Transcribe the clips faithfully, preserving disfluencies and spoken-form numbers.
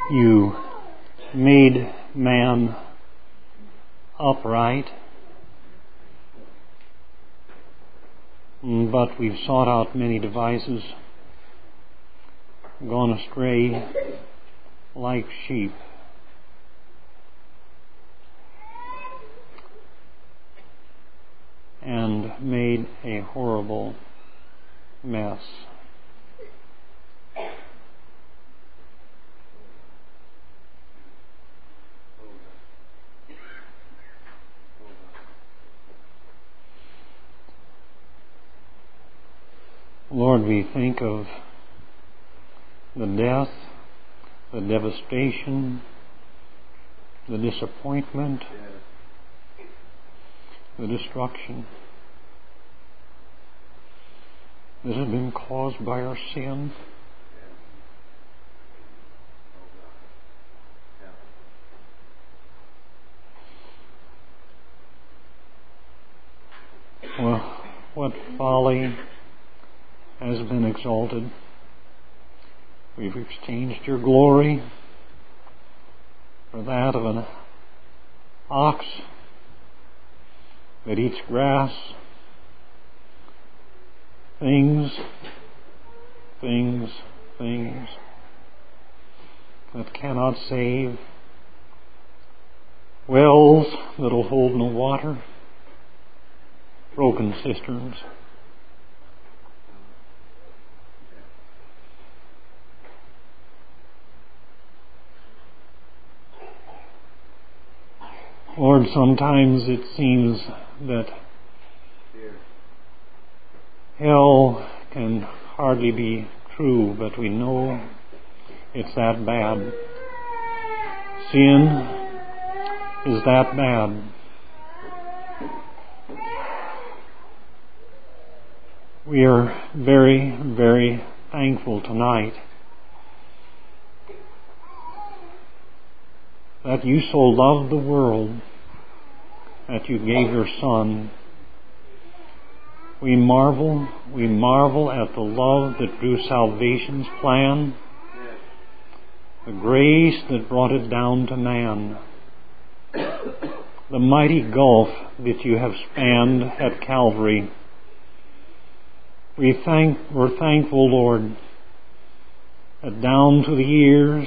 You made man upright, but we've sought out many devices, gone astray like sheep. And made a horrible mess. Lord, we think of the death, the devastation, the disappointment, the destruction that has been caused by our sin. Well, what folly has been exalted. We've exchanged your glory for that of an ox that eats grass. Things, things, things that cannot save. Wells that'll hold no water. Broken cisterns. Lord, sometimes it seems that hell can hardly be true, but we know it's that bad. Sin is that bad. We are very, very thankful tonight that you so loved the world that you gave your Son. We marvel, we marvel at the love that drew salvation's plan, the grace that brought it down to man, the mighty gulf that you have spanned at Calvary. We thank, we're thankful, Lord, that down through the years,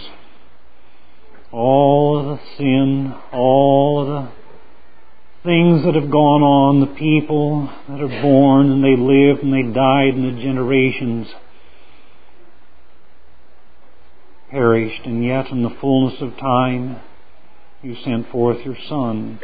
all of the sin, all of the things that have gone on, the people that are born and they lived and they died and the generations perished, and yet in the fullness of time you sent forth your Son.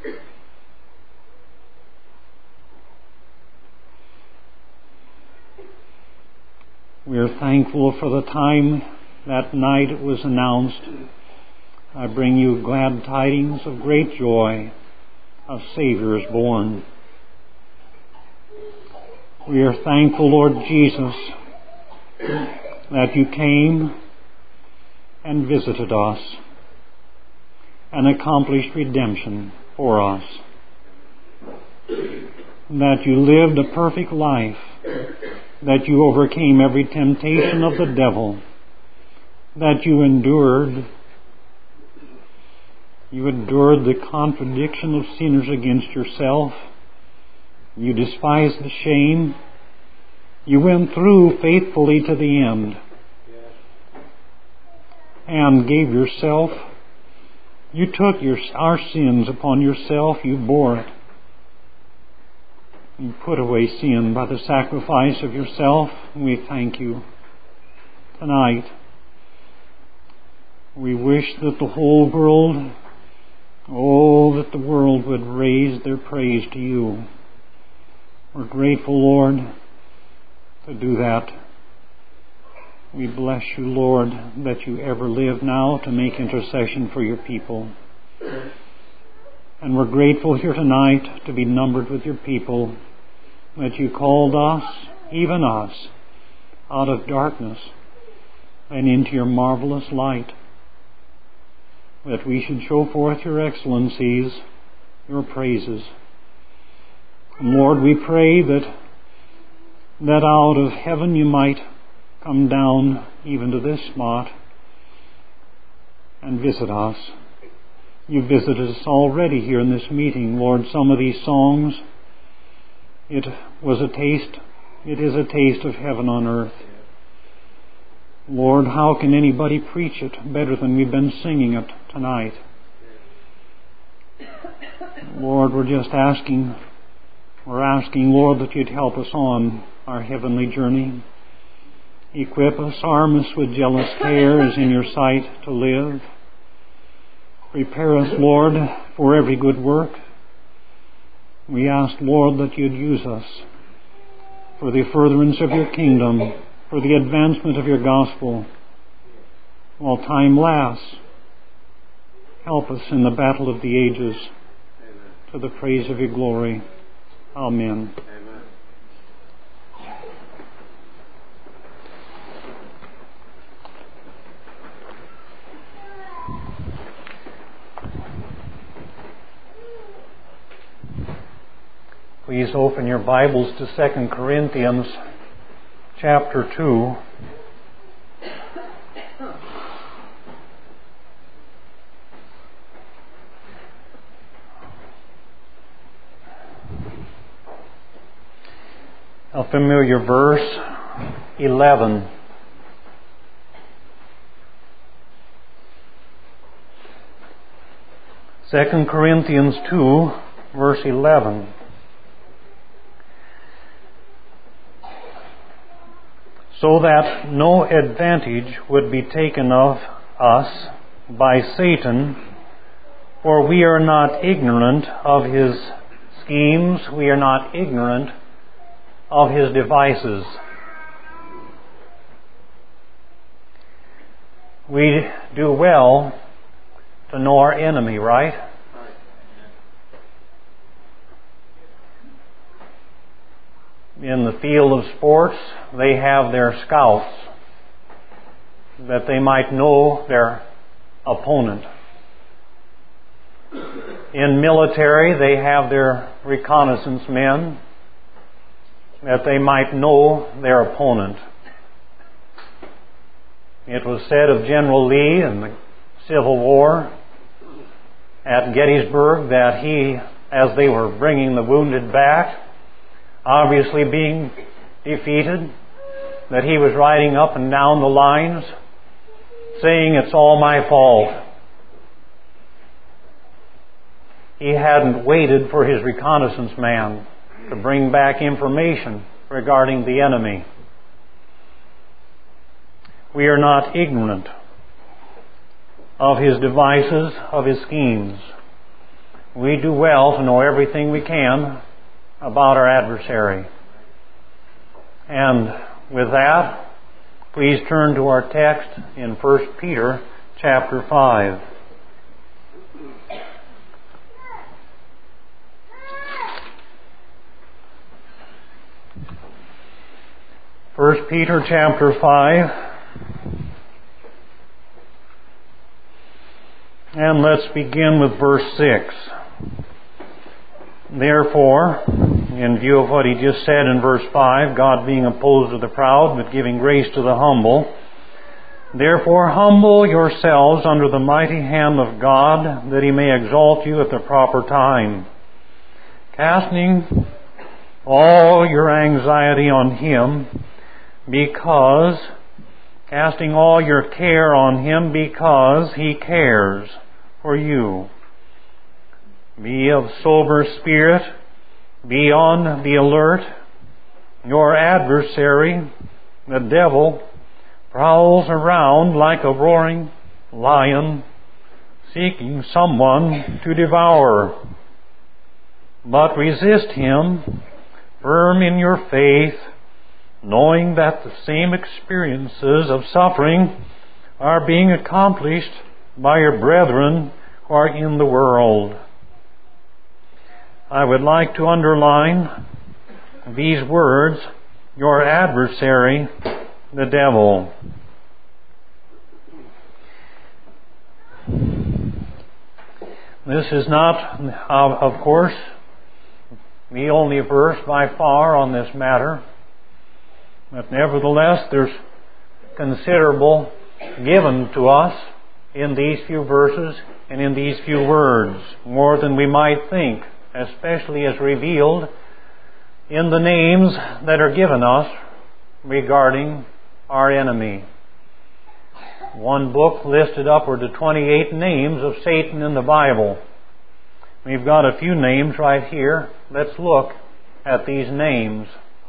We are thankful for the time that night it was announced. I bring you glad tidings of great joy. A Savior is born. We are thankful, Lord Jesus, that you came and visited us and accomplished redemption for us. That you lived a perfect life, that you overcame every temptation of the devil, that you endured You endured the contradiction of sinners against yourself. You despised the shame. You went through faithfully to the end and gave yourself. You took your, our sins upon yourself. You bore it. You put away sin by the sacrifice of yourself. We thank you tonight. We wish that the whole world Oh, that the world would raise their praise to you. We're grateful, Lord, to do that. We bless you, Lord, that you ever live now to make intercession for your people. And we're grateful here tonight to be numbered with your people, that you called us, even us, out of darkness and into your marvelous light, that we should show forth your excellencies, your praises. And Lord, we pray that that out of heaven you might come down even to this spot and visit us. You visited us already here in this meeting, Lord. Some of these songs, it was a taste, it is a taste of heaven on earth. Lord, how can anybody preach it better than we've been singing it tonight? Lord, we're just asking, we're asking, Lord, that you'd help us on our heavenly journey. Equip us, arm us with jealous care as in your sight to live. Prepare us, Lord, for every good work. We ask, Lord, that you'd use us for the furtherance of your kingdom, for the advancement of your gospel. While time lasts, help us in the battle of the ages, to the praise of your glory. Amen. Amen. Please open your Bibles to Second Corinthians chapter two. A familiar verse, eleven. Second Corinthians two, verse eleven. So that no advantage would be taken of us by Satan, for we are not ignorant of his schemes, we are not ignorant of his devices. We do well to know our enemy, right? In the field of sports, they have their scouts that they might know their opponent. In military, they have their reconnaissance men that they might know their opponent. It was said of General Lee in the Civil War at Gettysburg that he, as they were bringing the wounded back, obviously being defeated, that he was riding up and down the lines saying, "It's all my fault." He hadn't waited for his reconnaissance man to bring back information regarding the enemy. We are not ignorant of his devices, of his schemes. We do well to know everything we can about our adversary. And with that, please turn to our text in First Peter chapter five. First Peter chapter five. And let's begin with verse six. Therefore, in view of what he just said in verse five, God being opposed to the proud, but giving grace to the humble, therefore humble yourselves under the mighty hand of God, that he may exalt you at the proper time, casting all your anxiety on him, because, casting all your care on him, because he cares for you. Be of sober spirit, be on the alert. Your adversary, the devil, prowls around like a roaring lion, seeking someone to devour. But resist him, firm in your faith, knowing that the same experiences of suffering are being accomplished by your brethren who are in the world. I would like to underline these words, your adversary, the devil. This is not, of course, the only verse by far on this matter, but nevertheless there's considerable given to us in these few verses and in these few words, more than we might think, especially as revealed in the names that are given us regarding our enemy. One book listed upward to twenty-eight names of Satan in the Bible. We've got a few names right here. Let's look at these names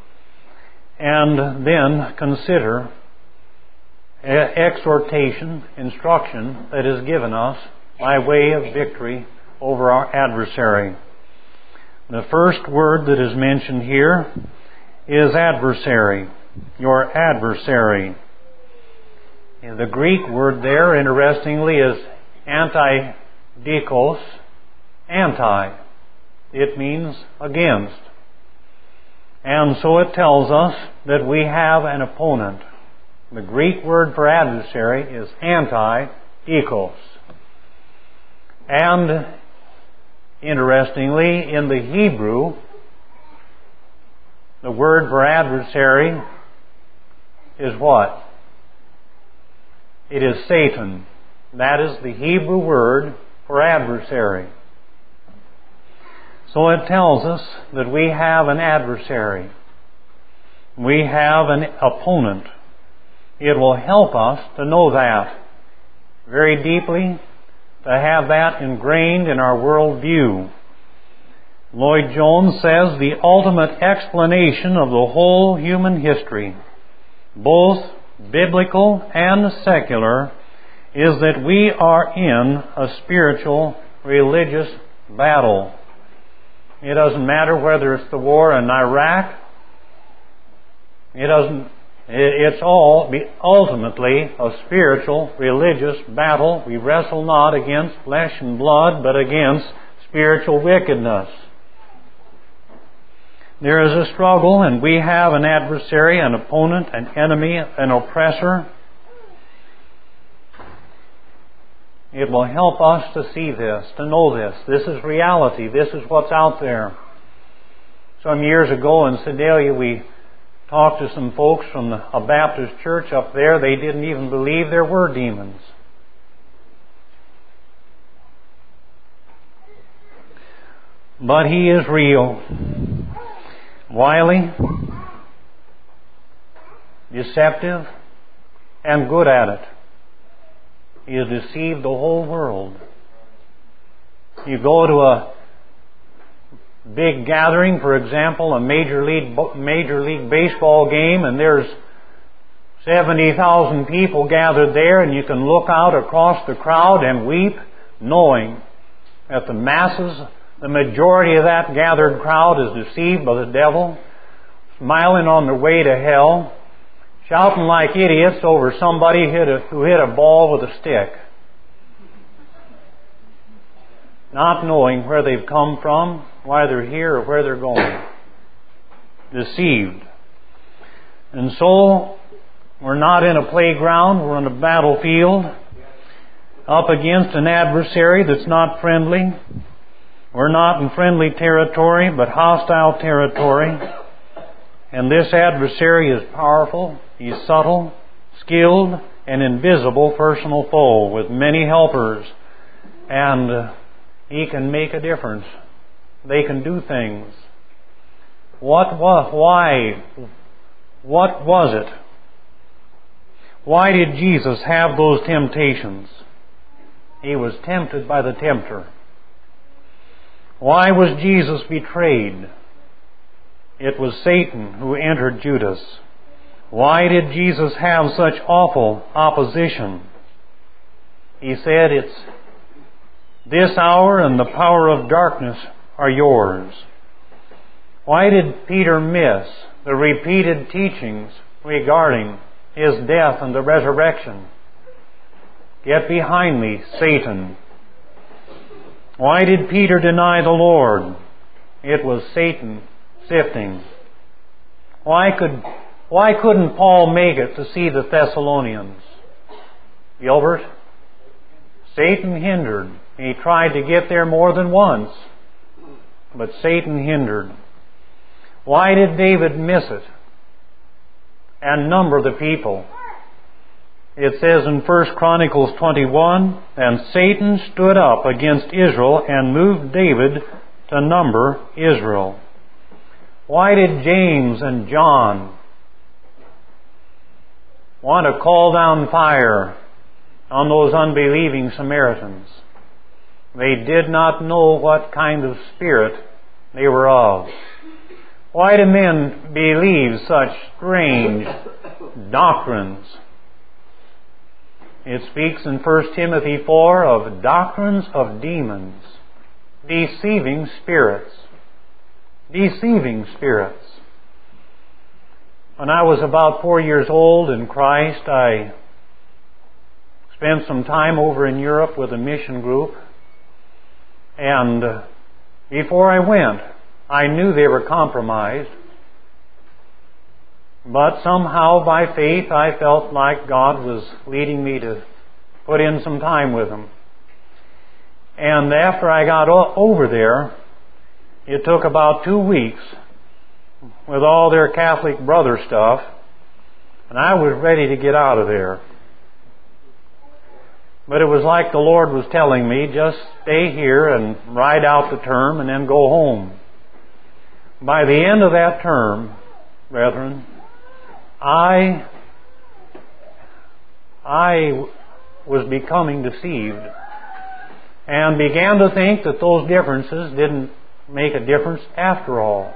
and then consider exhortation, instruction that is given us by way of victory over our adversary. The first word that is mentioned here is adversary, your adversary. And the Greek word there, interestingly, is antidikos, anti. It means against. And so it tells us that we have an opponent. The Greek word for adversary is antidikos. And interestingly, in the Hebrew, the word for adversary is what? It is Satan. That is the Hebrew word for adversary. So it tells us that we have an adversary. We have an opponent. It will help us to know that very deeply, to have that ingrained in our worldview. Lloyd Jones says the ultimate explanation of the whole human history, both biblical and secular, is that we are in a spiritual, religious battle. It doesn't matter whether it's the war in Iraq. It doesn't. It's all ultimately a spiritual, religious battle. We wrestle not against flesh and blood, but against spiritual wickedness. There is a struggle, and we have an adversary, an opponent, an enemy, an oppressor. It will help us to see this, to know this. This is reality. This is what's out there. Some years ago in Sedalia, we talked to some folks from a Baptist church up there. They didn't even believe there were demons. But he is real. Wily, deceptive, and good at it. He has deceived the whole world. You go to a big gathering, for example, a major league major league baseball game, and there's seventy thousand people gathered there, and you can look out across the crowd and weep, knowing that the masses, the majority of that gathered crowd is deceived by the devil, smiling on their way to hell, shouting like idiots over somebody hit a, who hit a ball with a stick, not knowing where they've come from, why they're here, or where they're going. Deceived. And so, we're not in a playground, we're on a battlefield, up against an adversary that's not friendly. We're not in friendly territory, but hostile territory. And this adversary is powerful, he's subtle, skilled, and invisible personal foe with many helpers. And uh, he can make a difference. They can do things. What was, why, what was it? Why did Jesus have those temptations? He was tempted by the tempter. Why was Jesus betrayed? It was Satan who entered Judas. Why did Jesus have such awful opposition? He said, it's this hour and the power of darkness are yours. Why did Peter miss the repeated teachings regarding his death and the resurrection? Get behind me, Satan. Why did Peter deny the Lord? It was Satan sifting. Why could, why couldn't Paul make it to see the Thessalonians? Gilbert? Satan hindered. He tried to get there more than once, but Satan hindered. Why did David miss it and number the people? It says in First Chronicles twenty-one, "And Satan stood up against Israel and moved David to number Israel." Why did James and John want to call down fire on those unbelieving Samaritans? They did not know what kind of spirit they were of. Why do men believe such strange doctrines? It speaks in First Timothy four of doctrines of demons, deceiving spirits. Deceiving spirits. When I was about four years old in Christ, I spent some time over in Europe with a mission group. And before I went, I knew they were compromised. But somehow, by faith, I felt like God was leading me to put in some time with them. And after I got o- over there, it took about two weeks with all their Catholic brother stuff, and I was ready to get out of there. But it was like the Lord was telling me, just stay here and ride out the term and then go home. By the end of that term, brethren, I, I was becoming deceived and began to think that those differences didn't make a difference after all.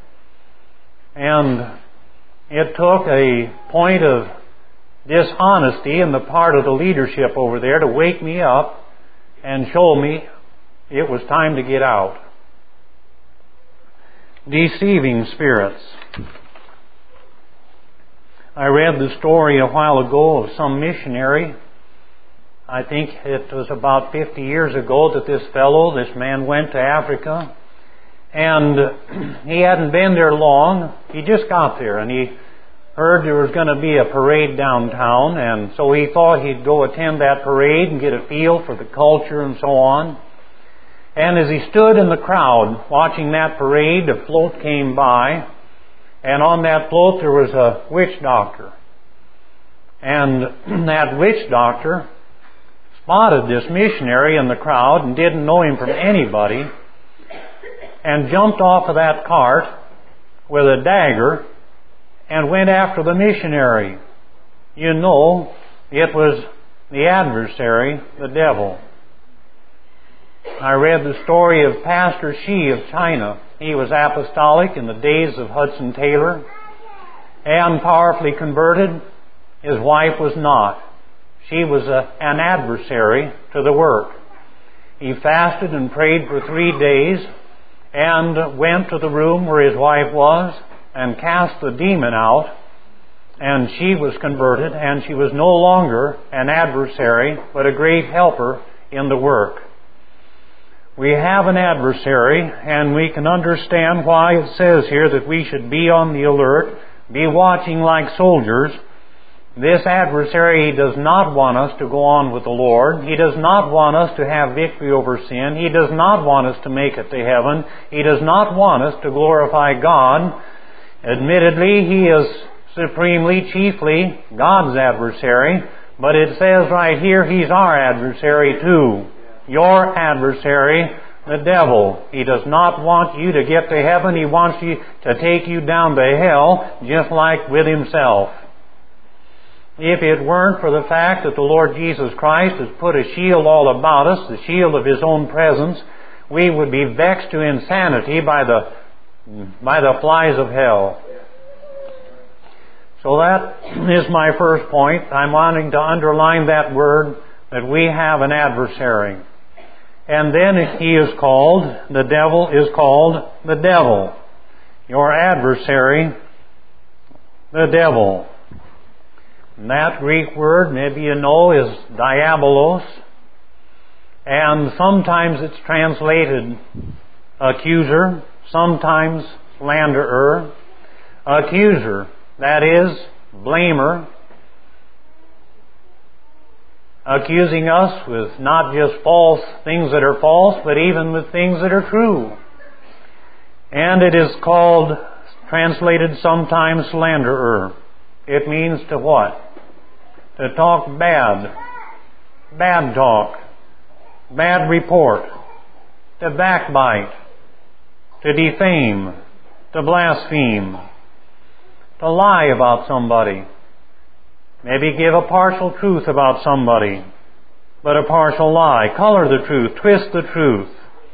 And it took a point of dishonesty on the part of the leadership over there to wake me up and show me it was time to get out. Deceiving spirits. I read the story a while ago of some missionary. I think it was about fifty years ago that this fellow, this man, went to Africa. And he hadn't been there long. He just got there, and he heard there was going to be a parade downtown, and so he thought he'd go attend that parade and get a feel for the culture and so on. And as he stood in the crowd watching that parade, a float came by, and on that float there was a witch doctor. And that witch doctor spotted this missionary in the crowd and didn't know him from anybody, and jumped off of that cart with a dagger and went after the missionary. You know, it was the adversary, the devil. I read the story of Pastor Shi of China. He was apostolic in the days of Hudson Taylor and powerfully converted. His wife was not. She was a, an adversary to the work. He fasted and prayed for three days and went to the room where his wife was and cast the demon out, and she was converted, and she was no longer an adversary, but a great helper in the work. We have an adversary, and we can understand why it says here that we should be on the alert, be watching like soldiers. This adversary, he does not want us to go on with the Lord. He does not want us to have victory over sin. He does not want us to make it to heaven. He does not want us to glorify God. Admittedly, he is supremely, chiefly God's adversary, but it says right here, he's our adversary too. Your adversary, the devil. He does not want you to get to heaven. He wants you to take you down to hell, just like with himself. If it weren't for the fact that the Lord Jesus Christ has put a shield all about us, the shield of His own presence, we would be vexed to insanity by the by the flies of hell. So that is my first point. I'm wanting to underline that word, that we have an adversary. And then he is called, the devil is called the devil. Your adversary, the devil. And that Greek word, maybe you know, is diabolos. And sometimes it's translated accuser, sometimes slanderer. Accuser, that is, blamer. Accusing us with not just false things that are false, but even with things that are true. And it is called, translated sometimes slanderer. It means to what? to talk bad, bad talk, bad report, to backbite, to defame, to blaspheme, to lie about somebody, maybe give a partial truth about somebody, but a partial lie, color the truth, twist the truth.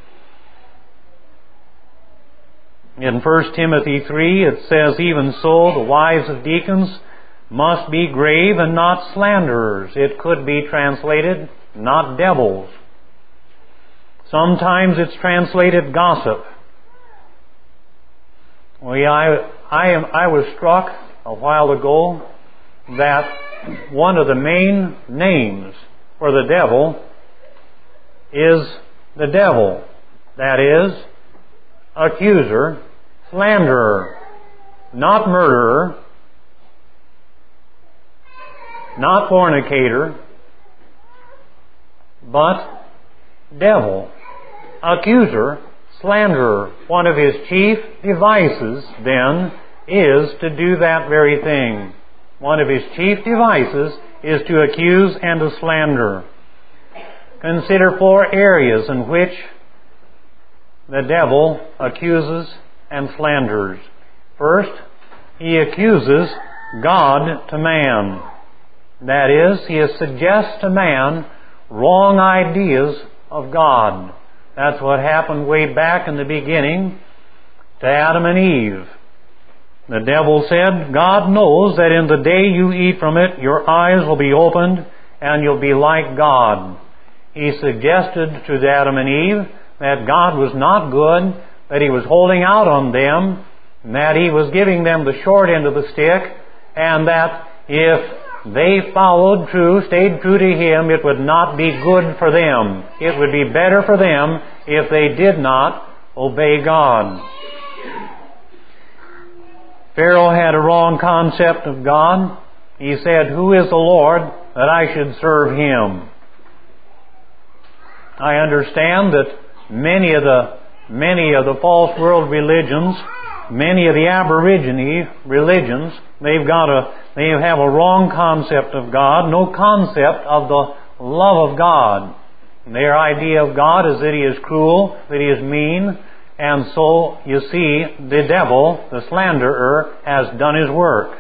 In First Timothy three, it says, even so, the wives of deacons must be grave and not slanderers. It could be translated, not devils. Sometimes it's translated gossip. Well, yeah, I, I, am, I was struck a while ago that one of the main names for the devil is the devil. That is, accuser, slanderer, not murderer, not fornicator, but devil, accuser, slanderer. One of his chief devices, then, is to do that very thing. One of his chief devices is to accuse and to slander. Consider four areas in which the devil accuses and slanders. First, he accuses God to man. That is, he suggests to man wrong ideas of God. That's what happened way back in the beginning to Adam and Eve. The devil said, God knows that in the day you eat from it, your eyes will be opened and you'll be like God. He suggested to Adam and Eve that God was not good, that He was holding out on them, and that He was giving them the short end of the stick, and that if they followed true, stayed true to Him, it would not be good for them. It would be better for them if they did not obey God. Pharaoh had a wrong concept of God. He said, who is the Lord that I should serve Him? I understand that many of the many of the false world religions, many of the Aborigine religions, they've got a they have a wrong concept of God, no concept of the love of God. Their idea of God is that He is cruel, that He is mean, and so, you see, the devil, the slanderer, has done his work.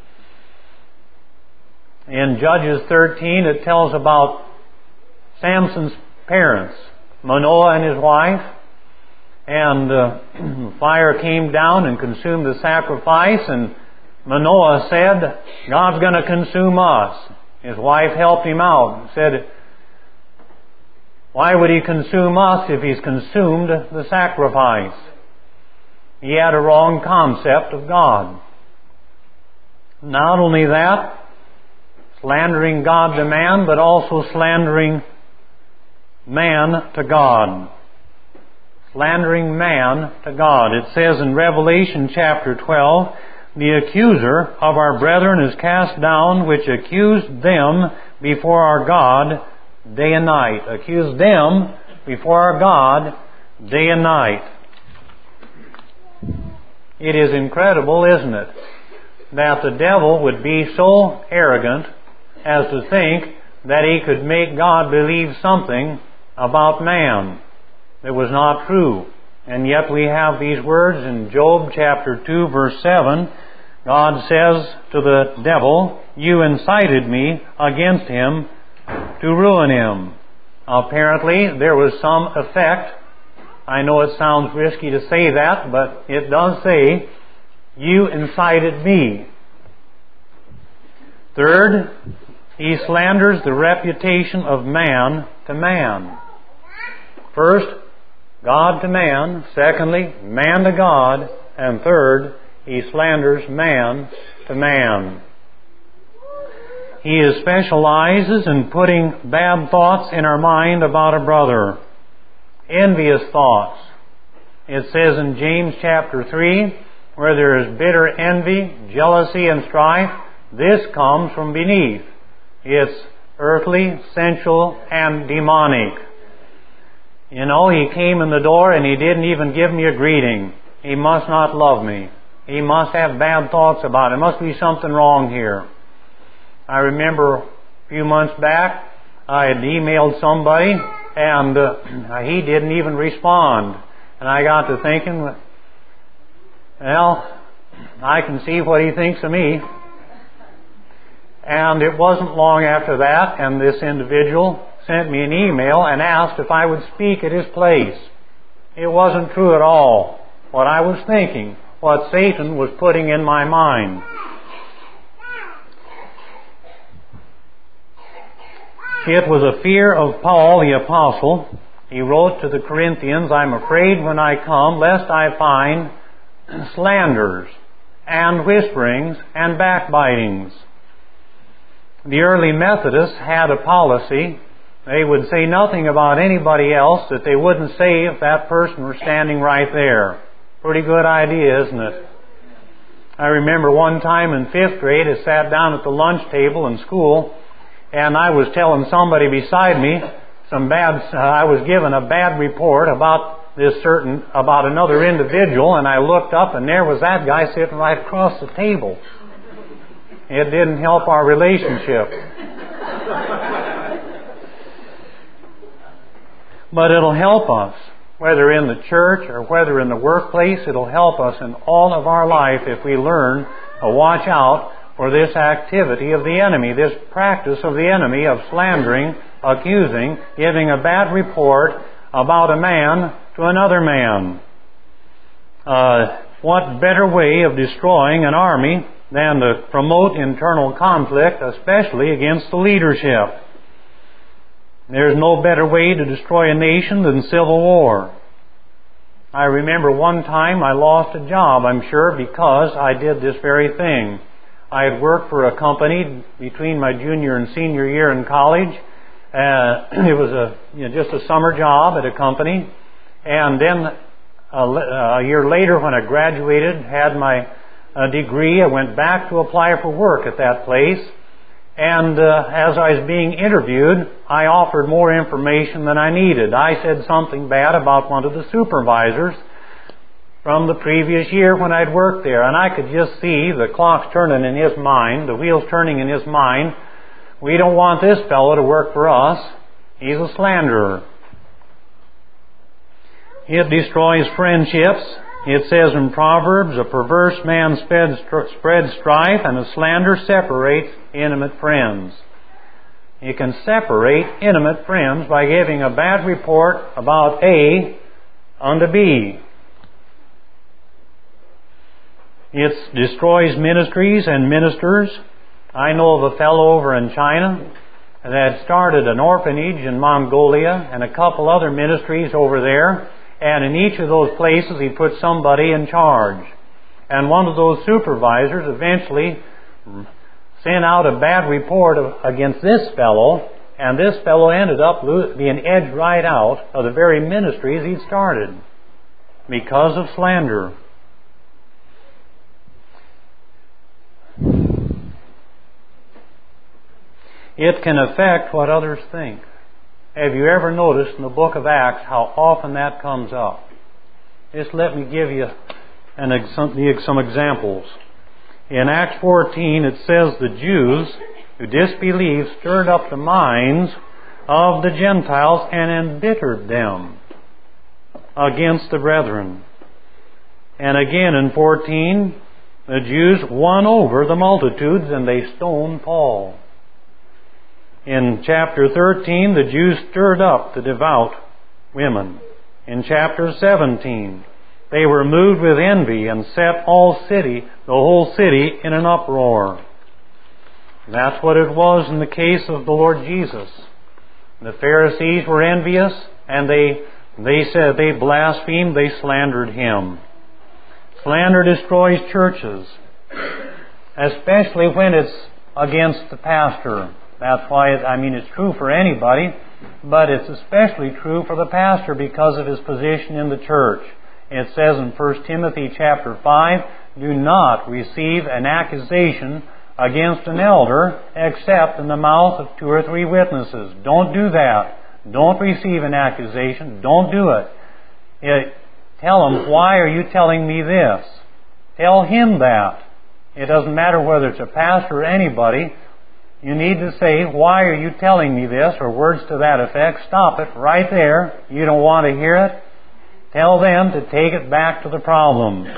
In Judges thirteen, it tells about Samson's parents, Manoah and his wife, and uh, fire came down and consumed the sacrifice, and Manoah said, God's going to consume us. His wife helped him out and said, why would He consume us if He's consumed the sacrifice? He had a wrong concept of God. Not only that, slandering God to man, but also slandering man to God. Slandering man to God. It says in Revelation chapter twelve, the accuser of our brethren is cast down, which accused them before our God day and night. Accused them before our God day and night. It is incredible, isn't it, that the devil would be so arrogant as to think that he could make God believe something about man that was not true. And yet we have these words in Job chapter two verse seven. God says to the devil, you incited me against him to ruin him. Apparently there was some effect. I know it sounds risky to say that, but it does say, you incited me. Third, he slanders the reputation of man to man. First, God to man. Secondly, man to God. And third, he slanders man to man. He specializes in putting bad thoughts in our mind about a brother. Envious thoughts. It says in James chapter three, where there is bitter envy, jealousy, and strife, this comes from beneath. It's earthly, sensual, and demonic. You know, he came in the door and he didn't even give me a greeting. He must not love me. He must have bad thoughts about it. There must be something wrong here. I remember A few months back, I had emailed somebody, and uh, he didn't even respond. And I got to thinking, well, I can see what he thinks of me. And it wasn't long after that, and this individual sent me an email and asked if I would speak at his place. It wasn't true at all what I was thinking, what Satan was putting in my mind. It was a fear of Paul the Apostle. He wrote to the Corinthians, I'm afraid when I come, lest I find slanders and whisperings and backbitings. The early Methodists had a policy. They would say nothing about anybody else that they wouldn't say if that person were standing right there. Pretty good idea, isn't it? I remember one time in fifth grade, I sat down at the lunch table in school, and I was telling somebody beside me some bad, uh, I was given a bad report about this certain, about another individual, and I looked up and there was that guy sitting right across the table. It didn't help our relationship. But it'll help us, whether in the church or whether in the workplace, it'll help us in all of our life if we learn to watch out for this activity of the enemy, this practice of the enemy of slandering, accusing, giving a bad report about a man to another man. Uh, what better way of destroying an army than to promote internal conflict, especially against the leadership? There's no better way to destroy a nation than civil war. I remember one time I lost a job, I'm sure, because I did this very thing. I had worked for a company between my junior and senior year in college. Uh, it was a you know, just a summer job at a company. And then a, a year later, when I graduated, had my uh, degree, I went back to apply for work at that place. And uh, as I was being interviewed, I offered more information than I needed. I said something bad about one of the supervisors from the previous year when I'd worked there. And I could just see the clocks turning in his mind, the wheels turning in his mind. We don't want this fellow to work for us. He's a slanderer. It destroys friendships. It says in Proverbs, a perverse man spreads strife, and a slander separates intimate friends. You can separate intimate friends by giving a bad report about A unto B. It destroys ministries and ministers. I know of a fellow over in China that started an orphanage in Mongolia and a couple other ministries over there. And in each of those places, he put somebody in charge. And one of those supervisors eventually sent out a bad report of, against this fellow, and this fellow ended up being edged right out of the very ministries he'd started because of slander. It can affect what others think. Have you ever noticed in the book of Acts how often that comes up? Just let me give you an, some, some examples. In Acts fourteen, it says the Jews who disbelieved stirred up the minds of the Gentiles and embittered them against the brethren. And again in fourteen, the Jews won over the multitudes and they stoned Paul. In chapter thirteen, the Jews stirred up the devout women. In chapter seventeen, they were moved with envy and set all city, the whole city in an uproar. That's what it was in the case of the Lord Jesus. The Pharisees were envious, and they they said they blasphemed, they slandered Him. Slander destroys churches, especially when it's against the pastor. That's why, it, I mean, it's true for anybody, but it's especially true for the pastor because of his position in the church. It says in First Timothy chapter five, do not receive an accusation against an elder except in the mouth of two or three witnesses. Don't do that. Don't receive an accusation. Don't do it. it tell him, why are you telling me this? Tell him that. It doesn't matter whether it's a pastor or anybody. You need to say, why are you telling me this, or words to that effect. Stop it right there. You don't want to hear it. Tell them to take it back to the problem.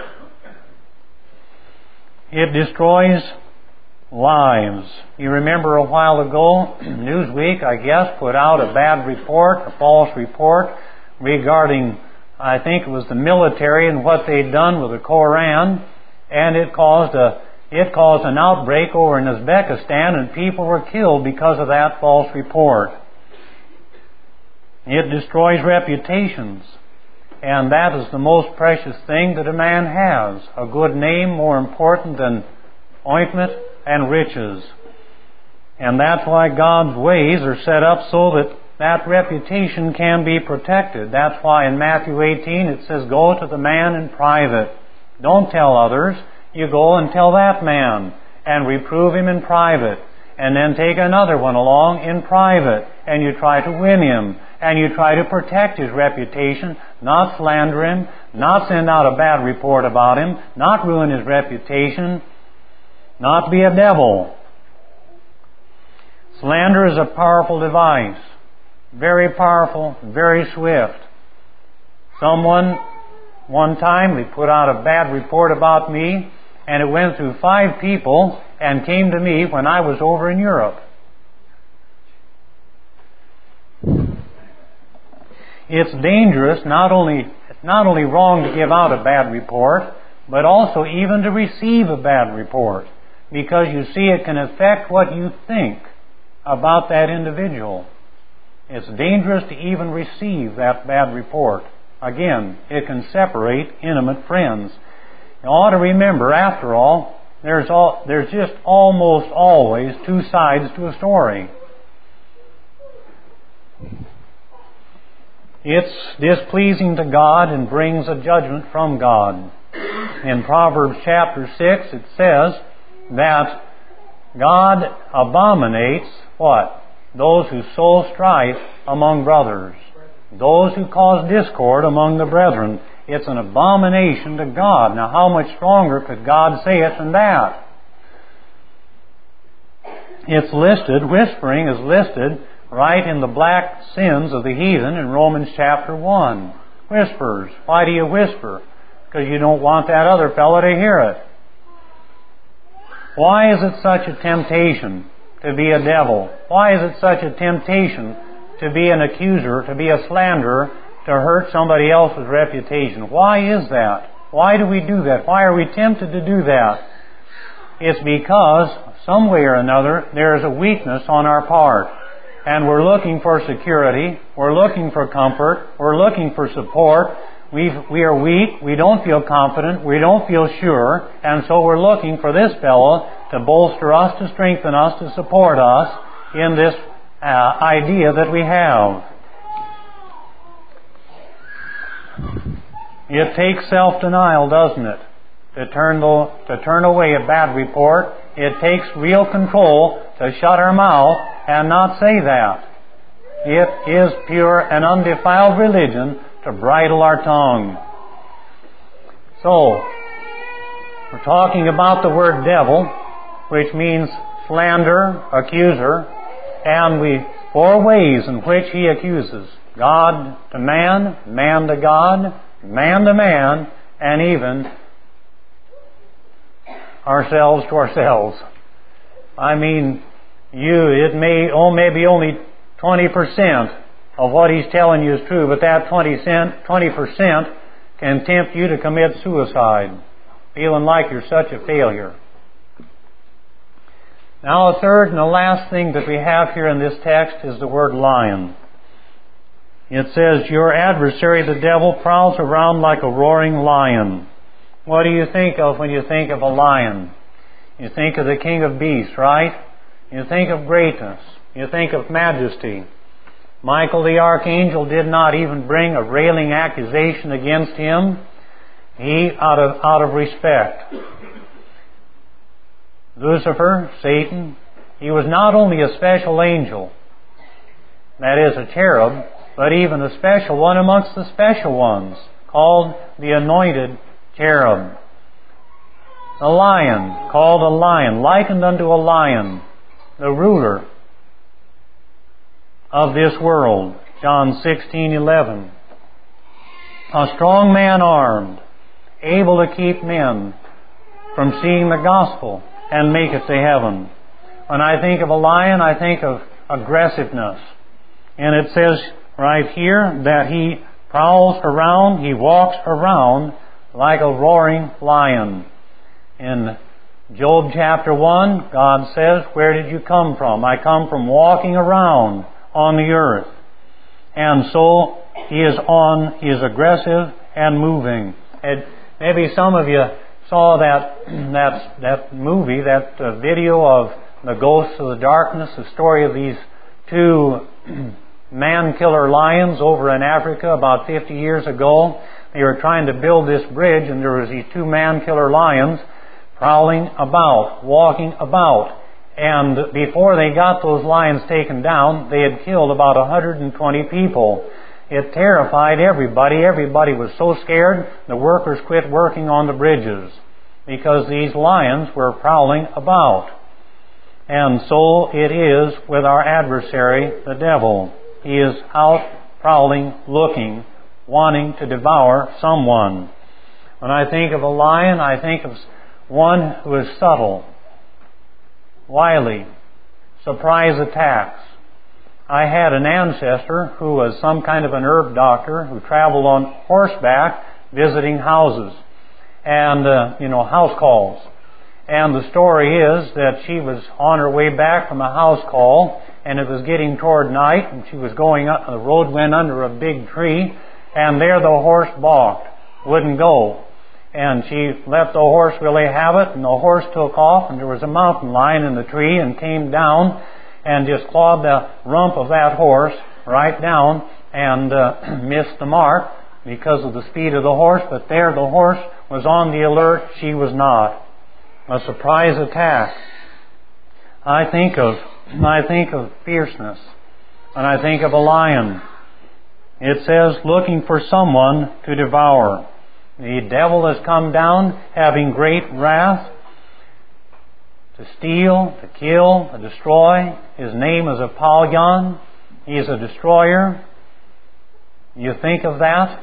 It destroys lives. You remember a while ago, Newsweek, I guess, put out a bad report, a false report, regarding, I think it was the military and what they'd done with the Koran, and it caused a it caused an outbreak over in Uzbekistan, and people were killed because of that false report. It destroys reputations, and that is the most precious thing that a man has. A good name more important than ointment and riches. And that's why God's ways are set up so that that reputation can be protected. That's why in Matthew eighteen it says, go to the man in private. Don't tell others. You go and tell that man and reprove him in private. And then take another one along in private, and you try to win him, and you try to protect his reputation, not slander him, not send out a bad report about him, not ruin his reputation, not be a devil. Slander is a powerful device, very powerful, very swift. Someone, one time, they put out a bad report about me, and it went through five people and came to me when I was over in Europe. It's dangerous, not only, it's not only wrong to give out a bad report, but also even to receive a bad report, because you see it can affect what you think about that individual. It's dangerous to even receive that bad report. Again, it can separate intimate friends. You ought to remember, after all, there's all, there's just almost always two sides to a story. It's displeasing to God and brings a judgment from God. In Proverbs chapter six it says that God abominates what? Those who sow strife among brothers. Those who cause discord among the brethren. It's an abomination to God. Now, how much stronger could God say it than that? It's listed, whispering is listed right in the black sins of the heathen in Romans chapter one. Whispers. Why do you whisper? Because you don't want that other fellow to hear it. Why is it such a temptation to be a devil? Why is it such a temptation to be an accuser, to be a slanderer, to hurt somebody else's reputation? Why is that? Why do we do that? Why are we tempted to do that? It's because, some way or another, there is a weakness on our part. And we're looking for security. We're looking for comfort. We're looking for support. We we are weak. We don't feel confident. We don't feel sure. And so we're looking for this fellow to bolster us, to strengthen us, to support us in this uh, idea that we have. It takes self-denial, doesn't it? To turn, the, to turn away a bad report. It takes real control to shut our mouth and not say that. It is pure and undefiled religion to bridle our tongue. So, we're talking about the word devil, which means slander, accuser, and we four ways in which he accuses. God to man, man to God, man to man, and even ourselves to ourselves. I mean, you, it may, oh, maybe only twenty percent of what he's telling you is true, but that twenty percent can tempt you to commit suicide, feeling like you're such a failure. Now, the third and the last thing that we have here in this text is the word lion. It says, your adversary, the devil, prowls around like a roaring lion. What do you think of when you think of a lion? You think of the king of beasts, right? You think of greatness. You think of majesty. Michael the archangel did not even bring a railing accusation against him. He, out of, out of respect. Lucifer, Satan, he was not only a special angel, that is a cherub, but even a special one amongst the special ones, called the anointed cherub. A lion, called a lion, likened unto a lion. the ruler of this world. John sixteen eleven. A strong man armed, able to keep men from seeing the gospel and make it to heaven. When I think of a lion, I think of aggressiveness. And it says right here that he prowls around, he walks around like a roaring lion. In Job chapter one, God says, "Where did you come from?" "I come from walking around on the earth." And so he is on, he is aggressive and moving. And maybe some of you saw that that that movie, that uh, video of the Ghosts of the Darkness, the story of these two man-killer lions over in Africa about fifty years ago. They were trying to build this bridge, and there was these two man-killer lions prowling about, walking about. And before they got those lions taken down, they had killed about one hundred twenty people. It terrified everybody. Everybody was so scared, the workers quit working on the bridges because these lions were prowling about. And so it is with our adversary, the devil. He is out prowling, looking, wanting to devour someone. When I think of a lion, I think of one who is subtle, wily, surprise attacks. I had an ancestor who was some kind of an herb doctor who traveled on horseback visiting houses and, uh, you know, house calls. And the story is that she was on her way back from a house call, and it was getting toward night, and she was going up, the road went under a big tree, and there the horse balked, wouldn't go. And she let the horse really have it, and the horse took off, and there was a mountain lion in the tree, and came down and just clawed the rump of that horse right down, and uh, missed the mark because of the speed of the horse. But there the horse was on the alert, she was not. A surprise attack. I think of I think of fierceness, and I think of a lion. It says, looking for someone to devour. The devil has come down, having great wrath, to steal, to kill, to destroy. His name is Apollyon. He is a destroyer. You think of that?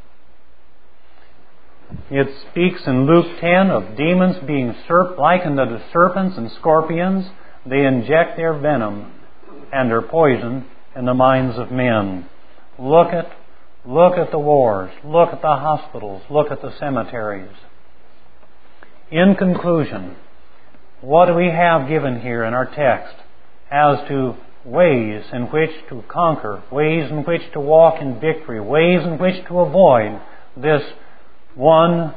It speaks in Luke ten of demons being serp- likened unto serpents and scorpions. They inject their venom and their poison in the minds of men. Look at, look at the wars. Look at the hospitals. Look at the cemeteries. In conclusion, what do we have given here in our text as to ways in which to conquer, ways in which to walk in victory, ways in which to avoid this one,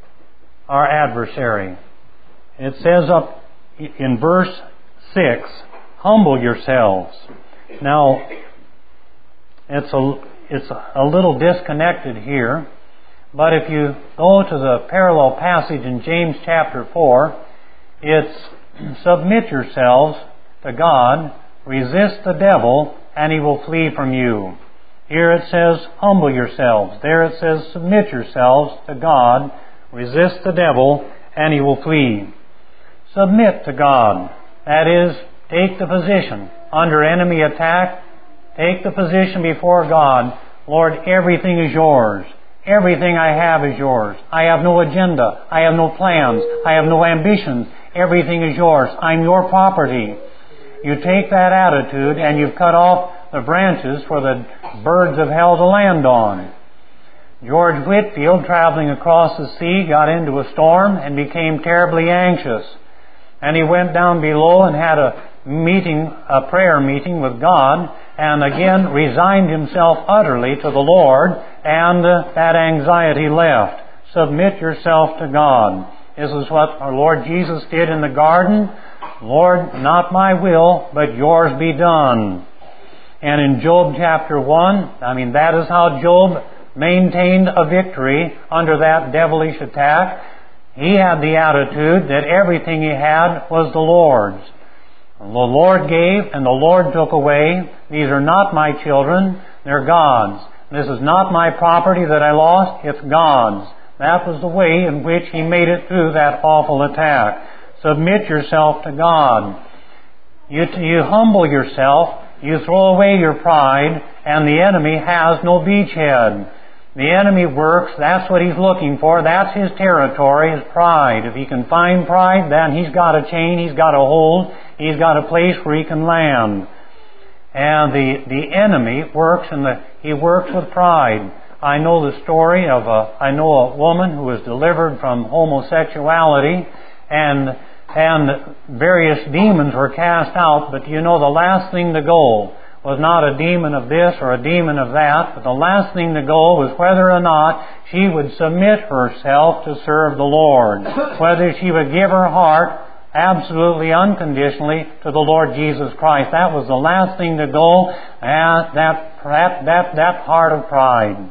our adversary? It says up in verse six, humble yourselves. Now, it's a, it's a little disconnected here, but if you go to the parallel passage in James chapter four, it's submit yourselves to God, resist the devil, and he will flee from you. Here it says, humble yourselves. There it says, submit yourselves to God, resist the devil, and he will flee. Submit to God. That is, take the position under enemy attack. Take the position before God. Lord, everything is yours. Everything I have is yours. I have no agenda. I have no plans. I have no ambitions. Everything is yours. I'm your property. You take that attitude and you've cut off the branches for the birds of hell to land on. George Whitefield, traveling across the sea, got into a storm and became terribly anxious. And he went down below and had a meeting, a prayer meeting with God, and again resigned himself utterly to the Lord, and uh, that anxiety left. Submit yourself to God. This is what our Lord Jesus did in the garden. Lord, not my will, but yours be done. And in Job chapter one, I mean, that is how Job maintained a victory under that devilish attack. He had the attitude that everything he had was the Lord's. The Lord gave and the Lord took away. These are not my children, they're God's. This is not my property that I lost, it's God's. That was the way in which he made it through that awful attack. Submit yourself to God. You, you humble yourself, you throw away your pride, and the enemy has no beachhead. The enemy works, that's what he's looking for, that's his territory, is pride. If he can find pride, then he's got a chain, he's got a hold, he's got a place where he can land. And the, the enemy works in the, he works with pride. I know the story of a, I know a woman who was delivered from homosexuality, and, and various demons were cast out, but you know the last thing to go was not a demon of this or a demon of that, but the last thing to go was whether or not she would submit herself to serve the Lord, whether she would give her heart absolutely unconditionally to the Lord Jesus Christ. That was the last thing to go, and that, that, that, that heart of pride.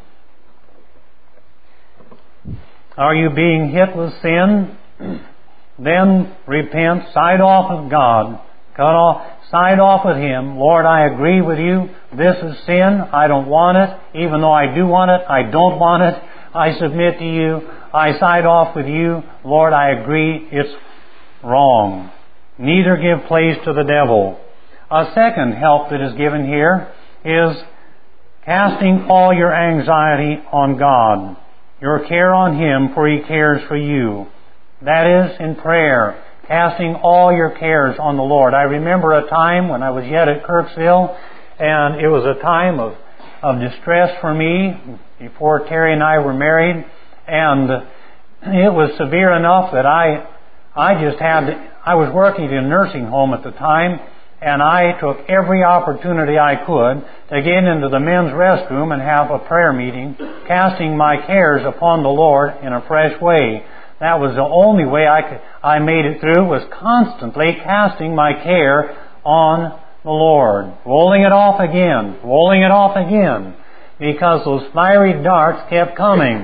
Are you being hit with sin? Then repent, side off with God. Cut off, side off with Him. Lord, I agree with you. This is sin. I don't want it. Even though I do want it, I don't want it. I submit to you. I side off with you. Lord, I agree. It's wrong. Neither give place to the devil. A second help that is given here is casting all your anxiety on God. Your care on Him, for He cares for you. That is in prayer. Casting all your cares on the Lord. I remember a time when I was yet at Kirksville, and it was a time of, of distress for me before Terry and I were married, and it was severe enough that I I just had, I was working in a nursing home at the time, and I took every opportunity I could to get into the men's restroom and have a prayer meeting, casting my cares upon the Lord in a fresh way. That was the only way I could, I made it through, was constantly casting my care on the Lord. Rolling it off again, rolling it off again, because those fiery darts kept coming.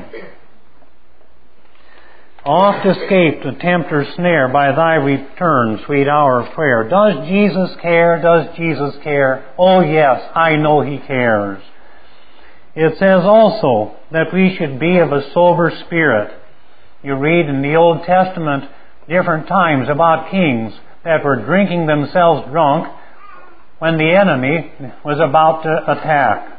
Oft escape the tempter's snare by thy return, sweet hour of prayer. Does Jesus care? Does Jesus care? Oh yes, I know He cares. It says also that we should be of a sober spirit. You read in the Old Testament different times about kings that were drinking themselves drunk when the enemy was about to attack.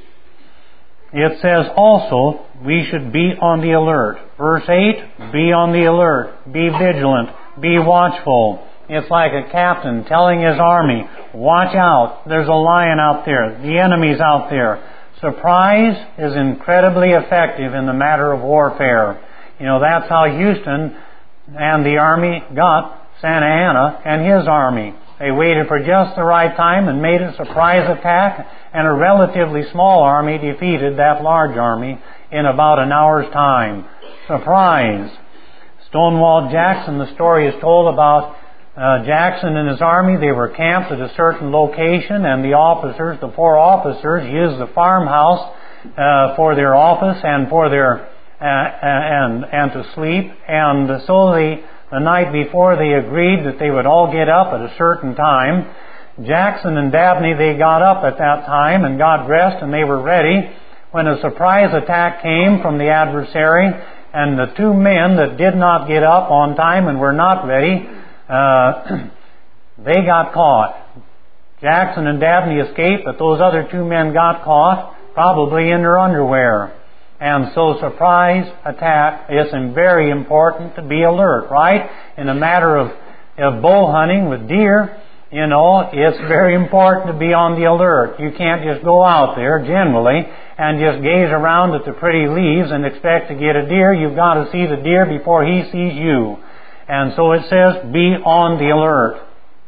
It says also we should be on the alert. Verse eight, be on the alert, be vigilant, be watchful. It's like a captain telling his army, watch out, there's a lion out there, the enemy's out there. Surprise is incredibly effective in the matter of warfare. You know, that's how Houston and the army got Santa Anna and his army. They waited for just the right time and made a surprise attack, and a relatively small army defeated that large army in about an hour's time. Surprise! Stonewall Jackson, the story is told about uh, Jackson and his army. They were camped at a certain location, and the officers, the four officers, used the farmhouse uh, for their office and for their uh, and and to sleep. And so the the night before, they agreed that they would all get up at a certain time. Jackson and Dabney, they got up at that time and got dressed, and they were ready when a surprise attack came from the adversary, and the two men that did not get up on time and were not ready, uh, they got caught. Jackson and Dabney escaped, but those other two men got caught, probably in their underwear. And so surprise attack is very important to be alert, right? In a matter of, of bow hunting with deer, you know, it's very important to be on the alert. You can't just go out there, generally, and just gaze around at the pretty leaves and expect to get a deer. You've got to see the deer before he sees you. And so it says, be on the alert.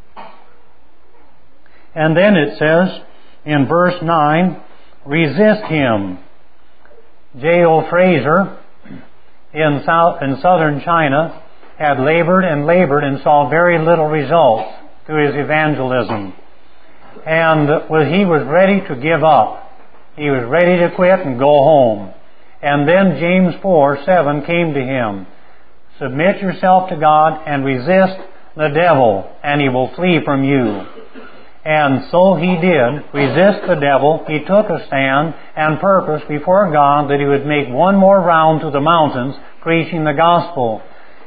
And then it says, in verse nine, resist him. J O Fraser in South in southern China had labored and labored and saw very little results through his evangelism. And he was ready to give up. He was ready to quit and go home. And then James four seven came to him. Submit yourself to God and resist the devil, and he will flee from you. And so he did, resist the devil. He took a stand and purposed before God that he would make one more round to the mountains preaching the gospel.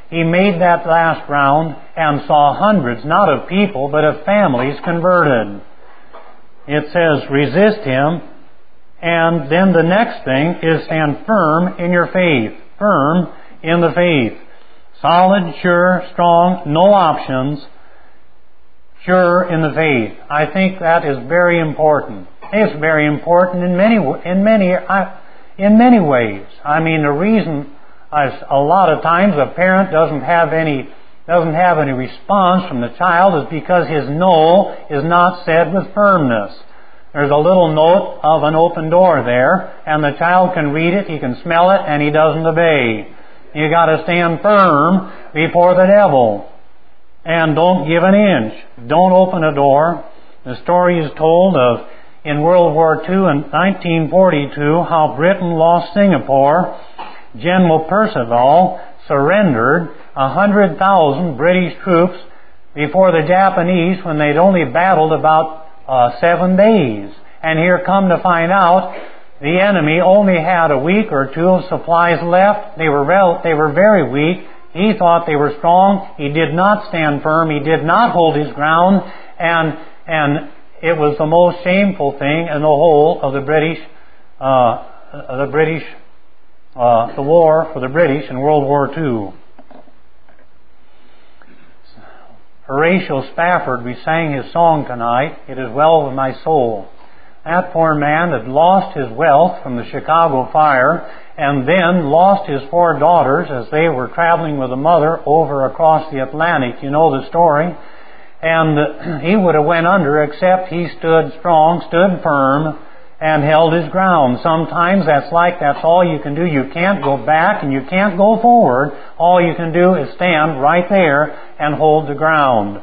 he made that last round and saw hundreds, not of people, but of families converted. It says, resist him, and then the next thing is stand firm in your faith. Firm in the faith. Solid, sure, strong, no options, sure in the faith. I think that is very important. It's very important in many, in many, in many ways. I mean, the reason a lot of times a parent doesn't have any doesn't have any response from the child is because his no is not said with firmness. There's a little note of an open door there, and the child can read it, he can smell it, and he doesn't obey. You got to stand firm before the devil, and don't give an inch. Don't open a door. The story is told of in World War Two in nineteen forty-two how Britain lost Singapore. General Percival surrendered a hundred thousand British troops before the Japanese when they'd only battled about uh, seven days. And here come to find out, the enemy only had a week or two of supplies left. They were rel- they were very weak. He thought they were strong. He did not stand firm. He did not hold his ground. And and it was the most shameful thing in the whole of the British, uh, the British, uh, the war for the British in World War Two. Horatio Spafford, we sang his song tonight, It Is Well With My Soul. That poor man had lost his wealth from the Chicago fire and then lost his four daughters as they were traveling with a mother over across the Atlantic. You know the story. And he would have went under except he stood strong, stood firm, and held his ground. Sometimes that's like that's all you can do. You can't go back and you can't go forward. All you can do is stand right there and hold the ground.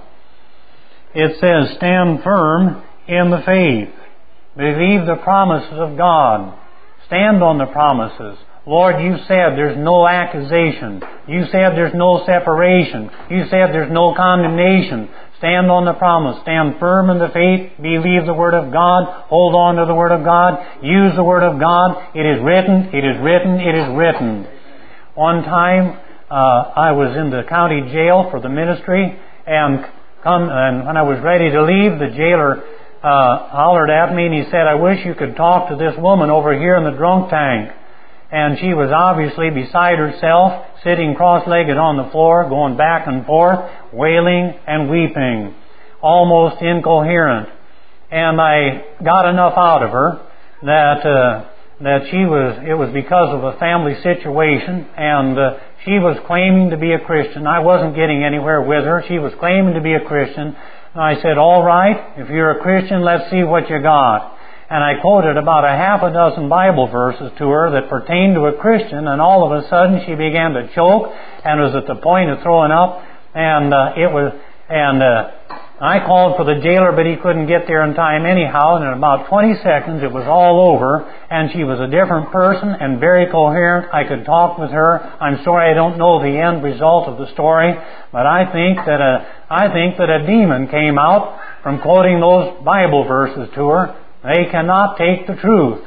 It says, stand firm in the faith. Believe the promises of God. Stand on the promises. Lord, you said there's no accusation. You said there's no separation. You said there's no condemnation. Stand on the promise. Stand firm in the faith. Believe the Word of God. Hold on to the Word of God. Use the Word of God. It is written. It is written. It is written. One time, uh, I was in the county jail for the ministry, and come and when I was ready to leave, the jailer uh, hollered at me, and he said, "I wish you could talk to this woman over here in the drunk tank." And she was obviously beside herself, sitting cross-legged on the floor, going back and forth, wailing and weeping, almost incoherent. And I got enough out of her that uh, that she was, it was because of a family situation, and uh, she was claiming to be a Christian. I wasn't getting anywhere with her. She was claiming to be a Christian. And I said, all right, if you're a Christian, let's see what you got. And I quoted about a half a dozen Bible verses to her that pertained to a Christian, and all of a sudden she began to choke and was at the point of throwing up. And uh, it was, and uh, I called for the jailer, but he couldn't get there in time anyhow. And in about twenty seconds, it was all over, and she was a different person and very coherent. I could talk with her. I'm sorry I don't know the end result of the story, but I think that a, I think that a demon came out from quoting those Bible verses to her. They cannot take the truth.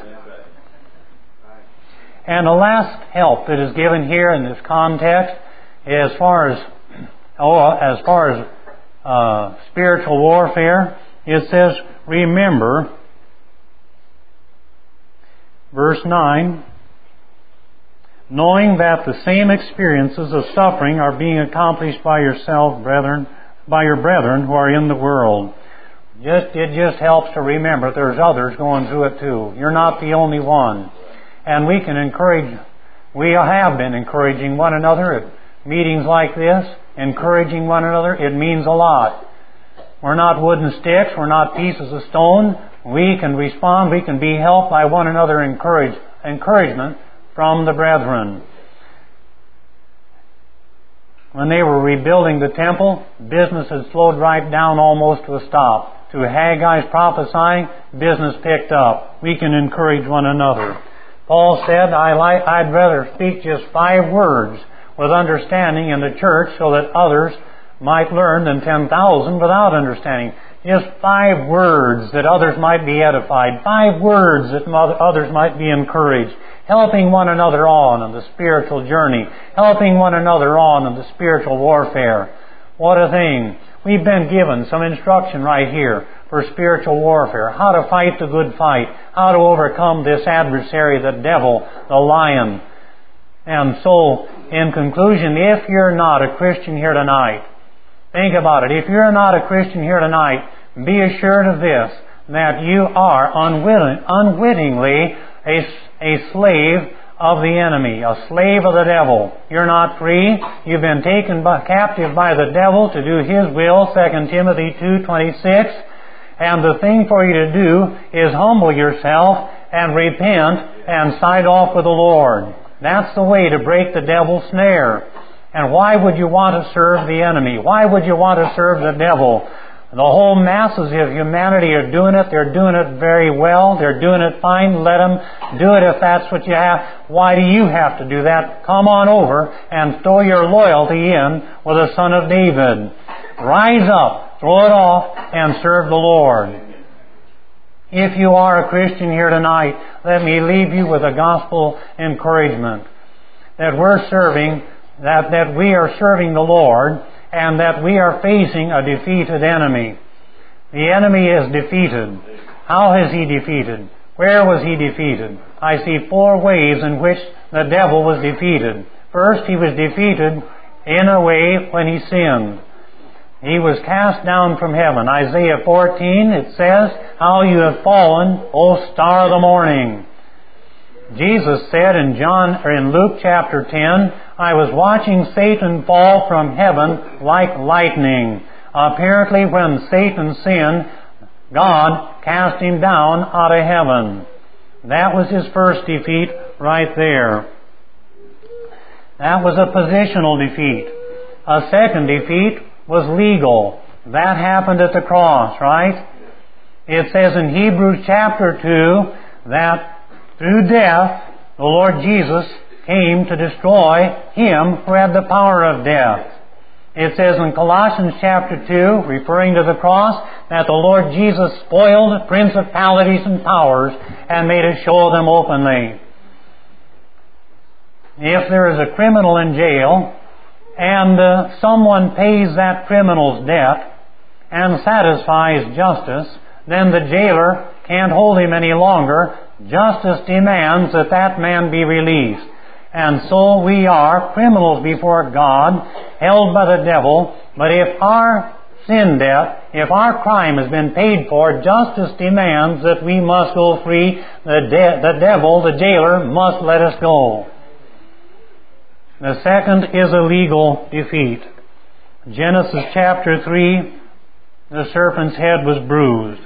And the last help that is given here in this context, as far as oh, as far as uh, spiritual warfare, it says, remember, verse nine, knowing that the same experiences of suffering are being accomplished by yourself, brethren, by your brethren who are in the world. Just, it just helps to remember there's others going through it too. You're not the only one. And we can encourage, we have been encouraging one another at meetings like this, encouraging one another. It means a lot. We're not wooden sticks, we're not pieces of stone. We can respond, we can be helped by one another, encourage, encouragement from the brethren. When they were rebuilding the temple, business had slowed right down almost to a stop. To Haggai's prophesying, business picked up. We can encourage one another. Paul said, I like, I'd rather speak just five words with understanding in the church so that others might learn than ten thousand without understanding. Just five words that others might be edified. Five words that others might be encouraged. helping one another on in the spiritual journey, helping one another on in the spiritual warfare. What a thing. We've been given some instruction right here for spiritual warfare, how to fight the good fight, how to overcome this adversary, the devil, the lion. And so, in conclusion, if you're not a Christian here tonight, think about it. If you're not a Christian here tonight, be assured of this, that you are unwitting, unwittingly a, a slave of the enemy, a slave of the devil. You're not free. You've been taken by, captive by the devil to do his will, Second Timothy two twenty-six. And the thing for you to do is humble yourself and repent and side off with the Lord. That's the way to break the devil's snare. And why would you want to serve the enemy? Why would you want to serve the devil? The whole masses of humanity are doing it. They're doing it very well. They're doing it fine. Let them do it if that's what you have. Why do you have to do that? Come on over and throw your loyalty in with the Son of David. Rise up, throw it off, and serve the Lord. If you are a Christian here tonight, let me leave you with a gospel encouragement. That we're serving, that, that we are serving the Lord, and that we are facing a defeated enemy. The enemy is defeated. How is he defeated? Where was he defeated? I see four ways in which the devil was defeated. First, he was defeated in a way when he sinned. He was cast down from heaven. Isaiah fourteen, it says, "How you have fallen, O star of the morning." Jesus said in John or in Luke chapter ten, "I was watching Satan fall from heaven like lightning." Apparently, when Satan sinned, God cast him down out of heaven. That was his first defeat right there. That was a positional defeat. A second defeat was legal. That happened at the cross, right? It says in Hebrews chapter two that through death, the Lord Jesus came to destroy him who had the power of death. It says in Colossians chapter two, referring to the cross, that the Lord Jesus spoiled principalities and powers and made a show of them openly. If there is a criminal in jail, and uh, someone pays that criminal's debt and satisfies justice, then the jailer can't hold him any longer. Justice demands that that man be released. And so we are criminals before God, held by the devil. But if our sin debt, if our crime has been paid for, justice demands that we must go free. The, de- the devil, the jailer, must let us go. The second is a legal defeat. Genesis chapter three, the serpent's head was bruised.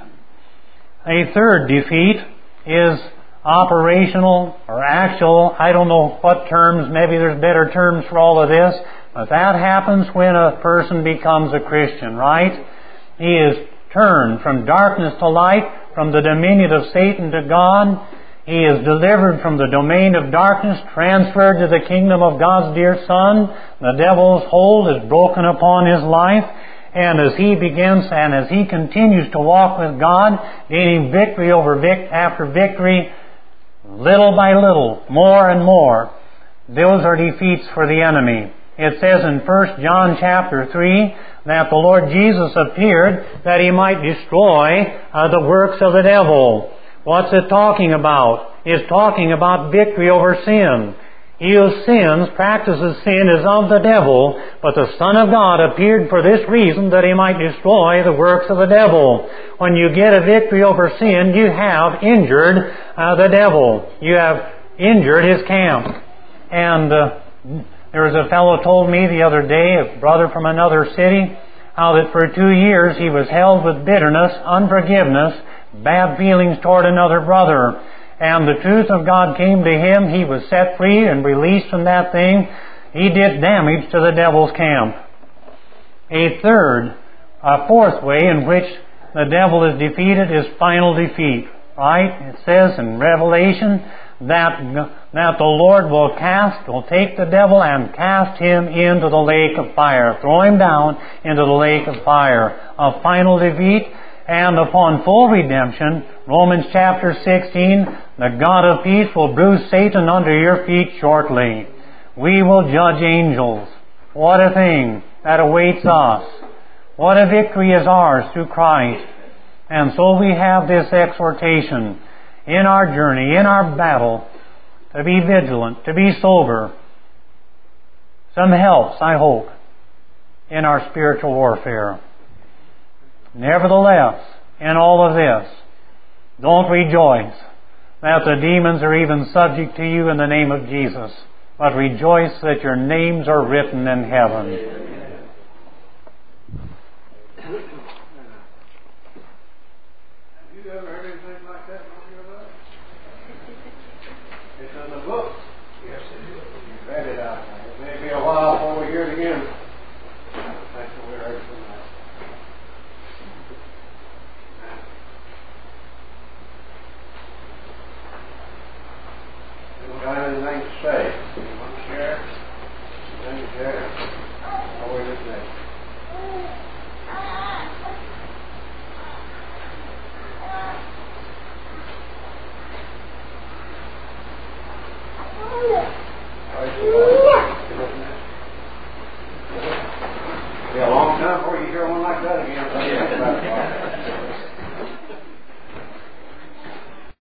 A third defeat is operational or actual. I don't know what terms, maybe there's better terms for all of this, but that happens when a person becomes a Christian, right? He is turned from darkness to light, from the dominion of Satan to God. He is delivered from the domain of darkness, transferred to the kingdom of God's dear Son. The devil's hold is broken upon his life. And as he begins and as he continues to walk with God, gaining victory over vic- after victory, little by little, more and more, those are defeats for the enemy. It says in First John chapter three that the Lord Jesus appeared that He might destroy uh, the works of the devil. What's it talking about? It's talking about victory over sin. He who sins, practices sin, is of the devil, but the Son of God appeared for this reason, that He might destroy the works of the devil. When you get a victory over sin, you have injured uh, the devil. You have injured his camp. And uh, there was a fellow told me the other day, a brother from another city, how that for two years he was held with bitterness, unforgiveness, bad feelings toward another brother. And the truth of God came to him. He was set free and released from that thing. He did damage to the devil's camp. A third, a fourth way in which the devil is defeated is final defeat. Right? It says in Revelation that, that the Lord will cast, will take the devil and cast him into the lake of fire. Throw him down into the lake of fire. A final defeat. and upon full redemption, Romans chapter sixteen, the God of peace will bruise Satan under your feet shortly. We will judge angels. What a thing that awaits us. What a victory is ours through Christ. And so we have this exhortation in our journey, in our battle, to be vigilant, to be sober. Some helps, I hope, in our spiritual warfare. Nevertheless, in all of this, don't rejoice that the demons are even subject to you in the name of Jesus, but rejoice that your names are written in heaven. Be a long time before you hear one like that again.